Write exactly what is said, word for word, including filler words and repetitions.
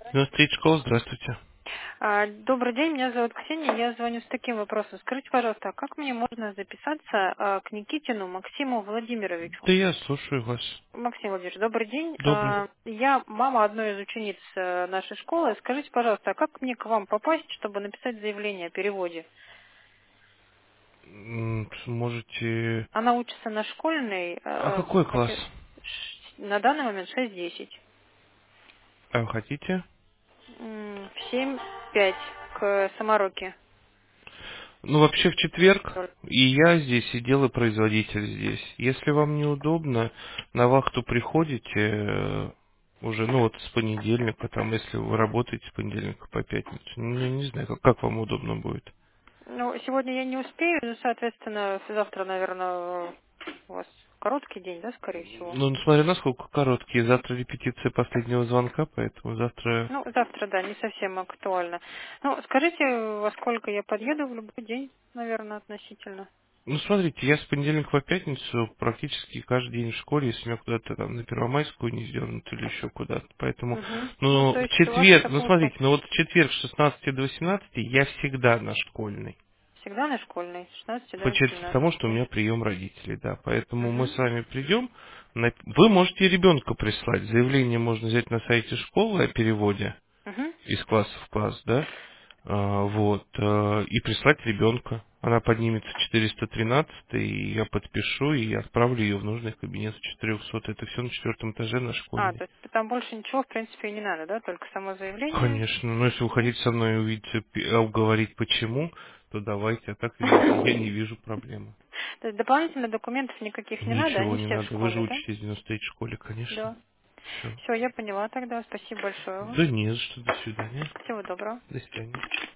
девяносто три школа, здравствуйте. А, Добрый день, меня зовут Ксения, я звоню с таким вопросом. Скажите, пожалуйста, а как мне можно записаться а, к Никитину Максиму Владимировичу? Да я слушаю вас. Максим Владимирович, добрый день. Добрый. А, Я мама одной из учениц э, нашей школы. Скажите, пожалуйста, а как мне к вам попасть, чтобы написать заявление о переводе? М, Можете... Она учится на школьной, А э, какой класс? хочу- ш- на данный момент шесть десять. А вы хотите? М, В семь пять к Самороке. Ну, вообще в четверг и я здесь, и делопроизводитель здесь. Если вам неудобно, на вахту приходите э, уже, ну вот с понедельника, там, если вы работаете с понедельника по пятницу. Ну, я не знаю, как, как вам удобно будет. Ну, сегодня я не успею, ну, соответственно, завтра, наверное, у вас короткий день, да, скорее всего? Ну, несмотря на сколько короткие, завтра репетиция последнего звонка, поэтому завтра... Ну, завтра, да, не совсем актуально. Ну, скажите, во сколько я подъеду в любой день, наверное, относительно. Ну, смотрите, я с понедельника по пятницу практически каждый день в школе, если меня куда-то там на Первомайскую не сдернут или еще куда-то. Поэтому, Угу. Ну, ну, то в есть у вас четверг, ну, работа смотрите, ну вот в четверг с шестнадцати до восемнадцати я всегда на школьной. всегда на школьной, с шестнадцати до Получается потому, что у восемнадцати. меня прием родителей, да. Поэтому мы Угу. с вами придем. на- Вы можете ребенка прислать. Заявление можно взять на сайте школы о переводе Угу. из класса в класс, да, А, вот, э, и прислать ребенка. Она поднимется четыреста тринадцать, и я подпишу, и отправлю ее в нужный кабинет в четыреста. Это все на четвертом этаже на А, школьной. то есть там больше ничего, в принципе, и не надо, да, только само заявление. Конечно, но если вы Мгм. хотите со мной увидеться, пи- а, уговорить почему, то давайте, а так я не, я не вижу проблемы. То есть дополнительных документов никаких не надо, Ничего они не все в надо, вы же школе, да? учитесь в девяносто третьей школе, конечно. Да. Все. Все, я поняла тогда. Спасибо большое вам. Да не за что, до свидания. Всего доброго. До свидания.